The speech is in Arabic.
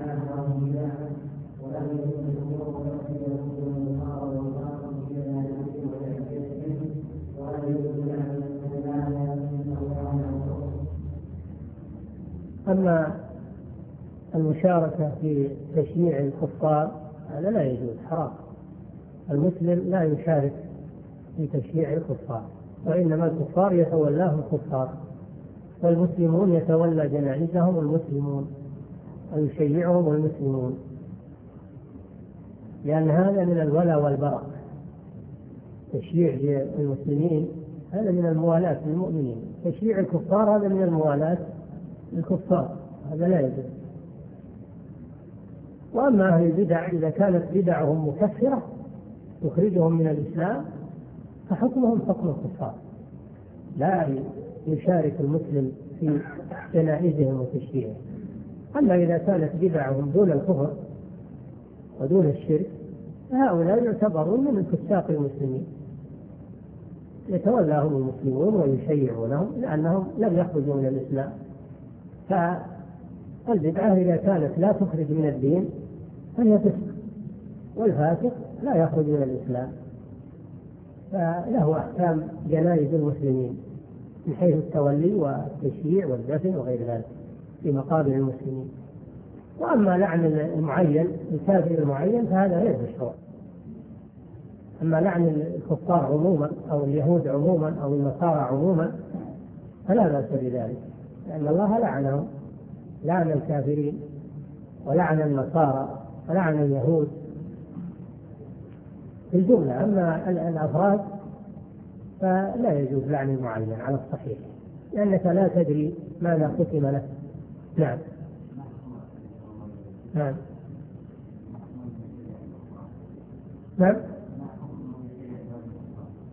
أما المشاركة في تشييع الكفار هذا لا يجوز، حرام. المسلم لا يشارك في تشييع الكفار، وإنما الكفار يتولاهم الكفار، والمسلمون يتولى جنائزهم المسلمون ويشيعهم المسلمون، لأن هذا من الولاء والبراء. تشييع المسلمين هذا من الموالاة للمؤمنين، تشييع الكفار هذا من الموالاة للكفار، هذا لا يجوز. وأما أهل البدع إذا كانت بدعهم مكفرة تخرجهم من الإسلام فحكمهم حكم الكفار، لا يشارك المسلم في جنائزهم وتشييعهم. أما إذا كانت بدعهم دون الكفر ودون الشرك فهؤلاء يعتبرون من فساق المسلمين، يتولاهم المسلمون ويشيعونهم لأنهم لم يخرجوا من الإسلام. فالبدعة إذا كانت لا تخرج من الدين فهي فسق، والفاسق لا يخرج من الإسلام، فله أحكام جنائز المسلمين من حيث التولي والتشييع والدفن وغير ذلك في مقابر المسلمين. وأما لعن المعين الكافر المعين فهذا غير مشروع. أما لعن الكفار عموما أو اليهود عموما أو النصارى عموما فلا بأس بذلك، لأن الله لعنهم، لعن الكافرين ولعن النصارى ولعن اليهود في الجملة. أما الأفراد فلا يجوز لعن المعين على الصحيح، لأنك لا تدري ماذا ختم له. نعم. نعم. نعم.